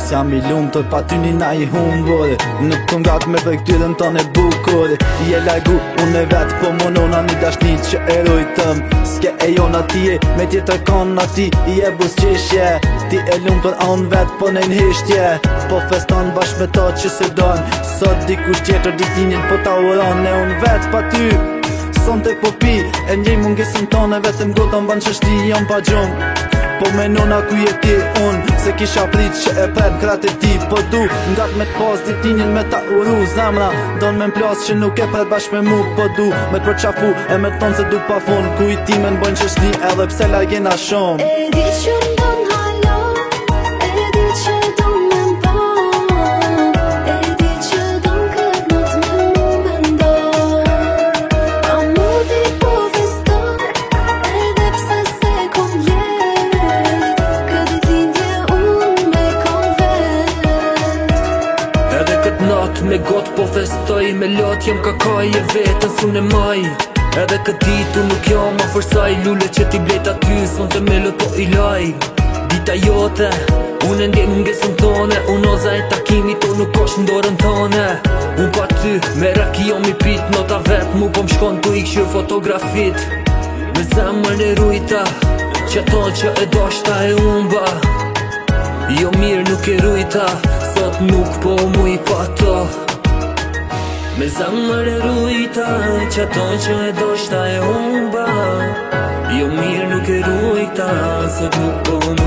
S'jam I lumtur pa ty nina I humbur. Nuk kom gat me për këtyrën tonë e bukur. Je largu unë e vet po monona një dashnit që e rujtëm. S'ke e jona ti e me tjetër kanë ati I e busqeshje. Ti e lumtur anë vet po në hishtje. Po feston bashkë me ta që se don. Sot dikush tjetër ditinin po ta uron. E unë vet pa ty son të po pi. E njej mungesën tonë vetëm gota m'ban qështi jam pa gjumë. Po me nona ku je ti unë se kisha prit që e prem krat e ti. Po du ngat me t'pas ditinin me ta uru zemra. Don me m'plas që nuk e pret bashkë me mu. Po du me t'përqafu e me t'ton se du pa fun. Ku I ti me n'bojnë qështi edhe pse la jena shumë. E di që m'don halo, e di që do me m'bo, e di që don kët not me mu me ndo. A mu di po feston, edhe pse se kom jet, këtë ditje unë me kom vet. Edhe këtë nat me got po festoj. Me lot jem kakaj e vetën sun e maj. Edhe këtë ditu nuk jam a fërsaj. Lule që ti blejt aty son të melot po I laj. Dita jote unë e ndjem ngesën tone. Unoza e takimit to nuk osh ndorën tone. Unë pa ty me raki jom I pit. Nota vet mu po m'shkon tu I këshir fotografit. Me zemër e rujta që ton që e doshta e umba. Jo mirë nuk e rujta. Sot nuk po mu I pa to. Me zemër e rujta që ton që e doshta e umba. Jo mirë nuk e rujta. Sot nuk po mu